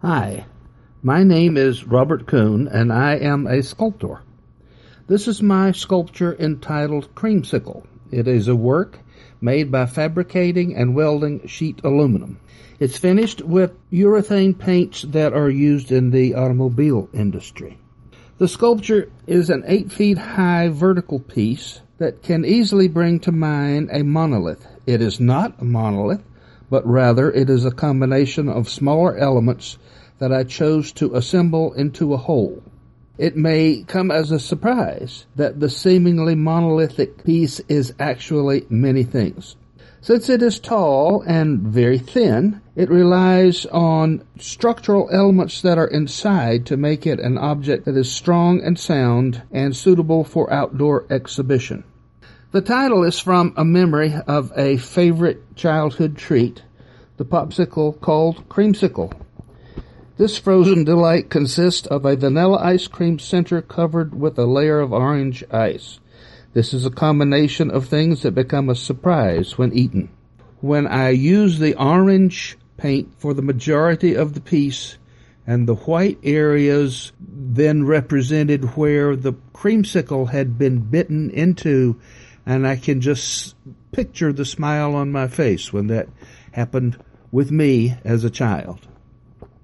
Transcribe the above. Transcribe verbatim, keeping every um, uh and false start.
Hi, my name is Robert Kuhn, and I am a sculptor. This is my sculpture entitled Creamsicle. It is a work made by fabricating and welding sheet aluminum. It's finished with urethane paints that are used in the automobile industry. The sculpture is an eight feet high vertical piece that can easily bring to mind a monolith. It is not a monolith, but rather it is a combination of smaller elements that I chose to assemble into a whole. It may come as a surprise that the seemingly monolithic piece is actually many things. Since it is tall and very thin, it relies on structural elements that are inside to make it an object that is strong and sound and suitable for outdoor exhibition. The title is from a memory of a favorite childhood treat, the popsicle called Creamsicle. This frozen delight consists of a vanilla ice cream center covered with a layer of orange ice. This is a combination of things that become a surprise when eaten. When I use the orange paint for the majority of the piece, and the white areas then represented where the creamsicle had been bitten into, and I can just picture the smile on my face when that happened with me as a child.